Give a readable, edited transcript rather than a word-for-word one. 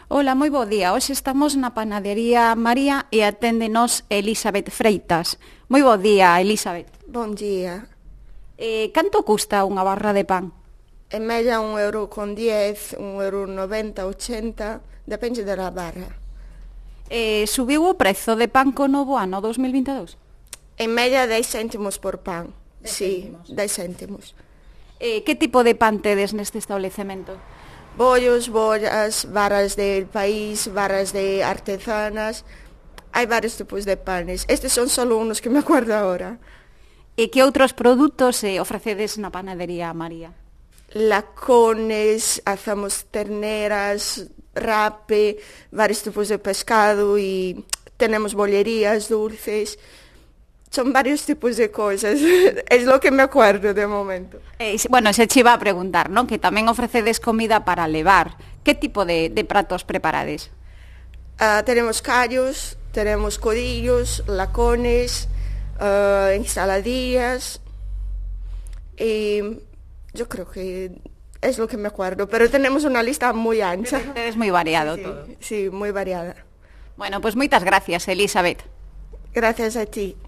Hola, moi bo día. Hoxe estamos na panadería María e aténdenos Elizabeth Freitas. Moi bo día, Elizabeth. Bom dia. Canto custa unha barra de pan? En media 1,10 €, 1,90 €, 80, depende da barra. Subiu o prezo de pan co novo ano 2022? En media 10 céntimos por pan. 10 Sí, céntimos. 10 céntimos. Que tipo de pan tedes neste establecemento? Bollos, bollas, barras del país, barras de artesanas. Hay varios tipos de panes. Estos son solo unos que me acuerdo ahora. E que outros produtos ofrecedes na panadería María? Lacones, hacemos terneras, rape, varios tipos de pescado y tenemos bollerías, dulces. Son varios tipos de cosas. Es lo que me acuerdo de momento. Bueno, se che iba a preguntar, non? Que tamén ofrecedes comida para levar. Que tipo de pratos preparades? Tenemos callos, tenemos codillos, lacones, ensaladillas. Y yo creo que es lo que me acuerdo. Pero tenemos una lista muy ancha. Es moi variado Sí, todo. sí, muy variada. Bueno, pues moitas gracias, Elizabeth. Gracias a ti.